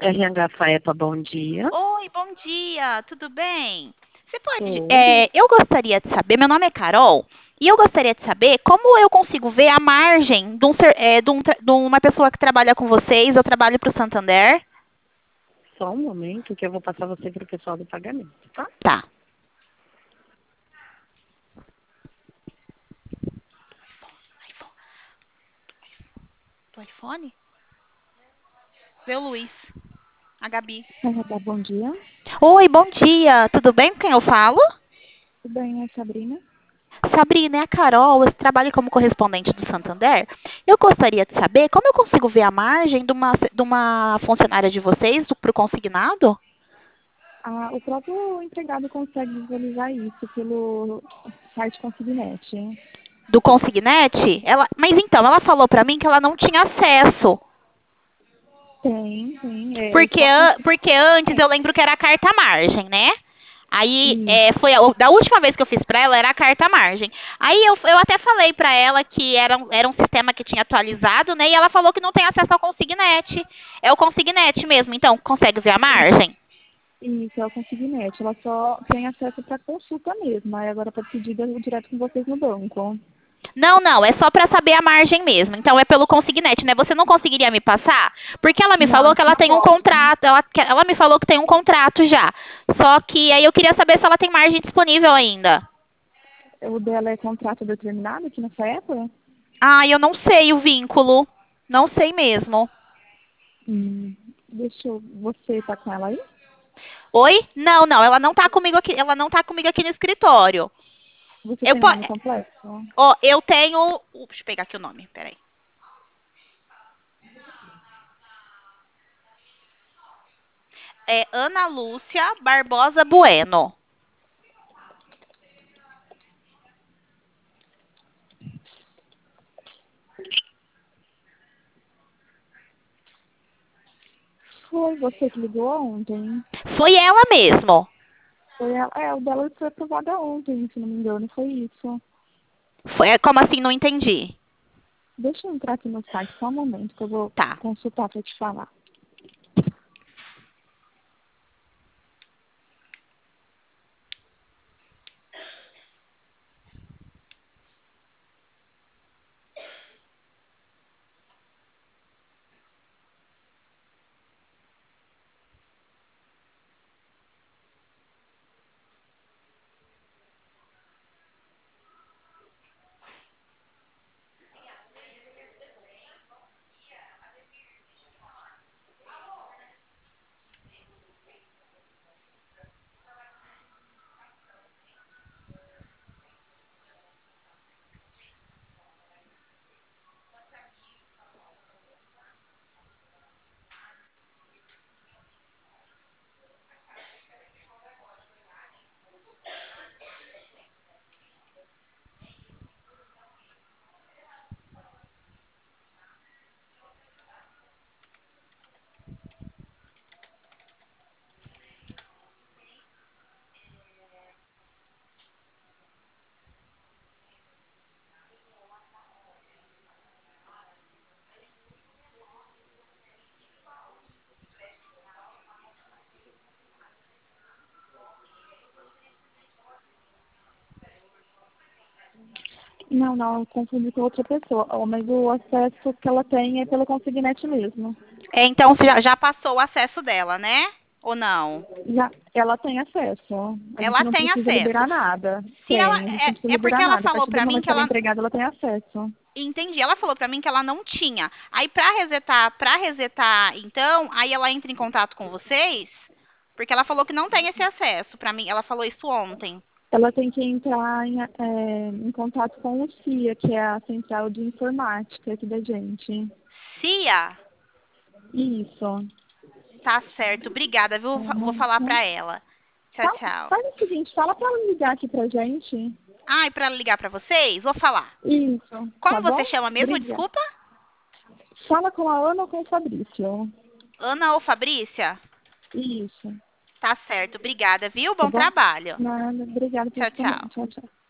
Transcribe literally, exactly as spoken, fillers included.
R H Faepa, bom dia. Oi, bom dia, tudo bem? Você pode. Tudo. é, eu gostaria de saber, meu nome é Carol, e eu gostaria de saber como eu consigo ver a margem de, um ser- é, de um tra- de uma pessoa que trabalha com vocês. Eu trabalho para o Santander. Só um momento que eu vou passar você para o pessoal do pagamento, tá? Tá. Do iPhone? Vê o Luiz, a Gabi. R H, bom dia. Oi, bom dia, tudo bem com quem eu falo? Tudo bem, é Sabrina? Sabrina, é a Carol, eu trabalho como correspondente do Santander. Eu gostaria de saber como eu consigo ver a margem de uma, de uma funcionária de vocês para o consignado? Ah, o próprio empregado consegue visualizar isso pelo site Consignet. Do Consignet? Ela, mas então, ela falou pra mim que ela não tinha acesso. Tem, tem. É, é Porque, só an- conseguir. porque antes eu lembro que era a carta margem, né? Aí, Isso. é, foi a, da última vez que eu fiz pra ela, era a carta margem. Aí eu, eu até falei pra ela que era, um- era um sistema que tinha atualizado, né? E ela falou que não tem acesso ao Consignet. É o Consignet mesmo, então consegue ver a margem? Isso, é o Consignet. Ela só tem acesso para consulta mesmo. Aí agora para pedir é direto com vocês no banco. Não, não, é só para saber a margem mesmo. Então é pelo Consignet, né? Você não conseguiria me passar? Porque ela me falou Não, que ela não tem um posso. contrato, ela, que- ela me falou que tem um contrato já. Só que aí eu queria saber se ela tem margem disponível ainda. O dela é contrato determinado aqui nessa época? Ah, eu não sei o vínculo. Não sei mesmo. Hum, deixa eu. Você tá com ela aí? Oi? Não, não, ela não tá comigo aqui, ela não tá comigo aqui no escritório. Você Eu, tem po- o nome completo? ó, eu tenho, uh, deixa eu pegar aqui o nome, peraí. É Ana Lúcia Barbosa Bueno. Foi você que ligou ontem? Foi ela mesmo. Foi ela. É, o dela foi aprovada ontem, se não me engano, foi isso. Foi, é, como assim? Não entendi. Deixa eu entrar aqui no site só um momento que eu vou Tá. consultar para te falar. Não, não, eu confundi com outra pessoa. Ó, mas o acesso que ela tem é pelo Consignet mesmo. É, então já, já passou o acesso dela, né? Ou não? Já, ela tem acesso. A gente Ela não tem precisa acesso. liberar nada. Se ela Tem, a gente não precisa é, é porque liberar ela nada. A falou partir do pra mim momento que que ela é ela empregada, ela tem acesso. entendi. Ela falou pra mim que ela não tinha. Aí pra resetar, para resetar, então, aí ela entra em contato com vocês, porque ela falou que não tem esse acesso pra mim. Ela falou isso ontem. Ela tem que entrar em, é, em contato com o C I A, que é a Central de Informática aqui da gente. Cia, Isso. tá certo. Obrigada, viu? Vou falar Uhum. pra ela. Tchau, Fala- tchau. Faz o seguinte, fala para ela ligar aqui pra gente. Ah, e pra ligar pra vocês? Vou falar. Isso, tá Como você bom? chama mesmo? Obrigada. Desculpa? Fala com a Ana ou com o Fabrício. Ana ou Fabrícia? Isso, Tá certo. Obrigada, viu? tá Bom bom? trabalho. Nada, obrigada por Tchau, também. tchau. Tchau, tchau.